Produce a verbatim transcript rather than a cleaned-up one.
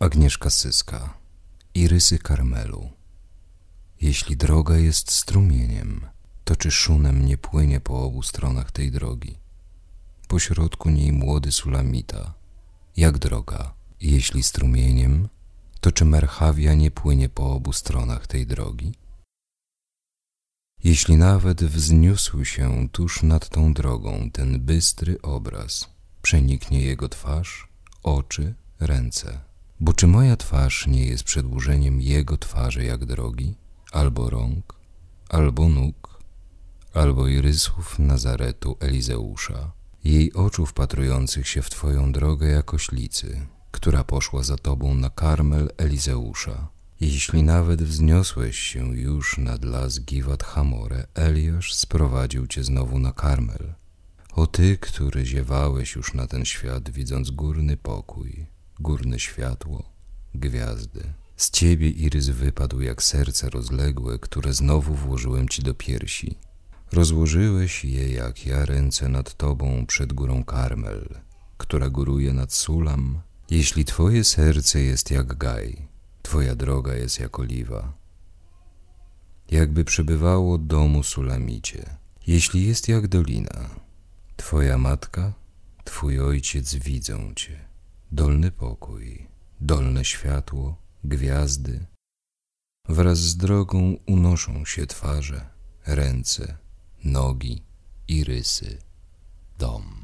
Agnieszka Syska. Irysy Karmelu. Jeśli droga jest strumieniem, to czy szunem nie płynie po obu stronach tej drogi? Pośrodku niej młody Sulamita. Jak droga? Jeśli strumieniem, to czy Merchawia nie płynie po obu stronach tej drogi? Jeśli nawet wzniósł się tuż nad tą drogą ten bystry obraz, przeniknie jego twarz, oczy, ręce. Bo czy moja twarz nie jest przedłużeniem jego twarzy jak drogi, albo rąk, albo nóg, albo i rysów Nazaretu Elizeusza, jej oczu wpatrujących się w Twoją drogę jako ślicy, która poszła za Tobą na Karmel Elizeusza. Jeśli nawet wzniosłeś się już nad las Givat Hamore, Eliasz sprowadził Cię znowu na Karmel. O Ty, który ziewałeś już na ten świat, widząc górny pokój, górne światło, gwiazdy. Z Ciebie irys wypadł jak serce rozległe, które znowu włożyłem Ci do piersi. Rozłożyłeś je jak ja ręce nad Tobą przed górą Karmel, która góruje nad Sulam. Jeśli Twoje serce jest jak gaj, Twoja droga jest jak oliwa, jakby przybywało domu Sulamicie. Jeśli jest jak dolina, Twoja matka, Twój ojciec widzą Cię. Dolny pokój, dolne światło, gwiazdy. Wraz z drogą unoszą się twarze, ręce, nogi, irysy, dom.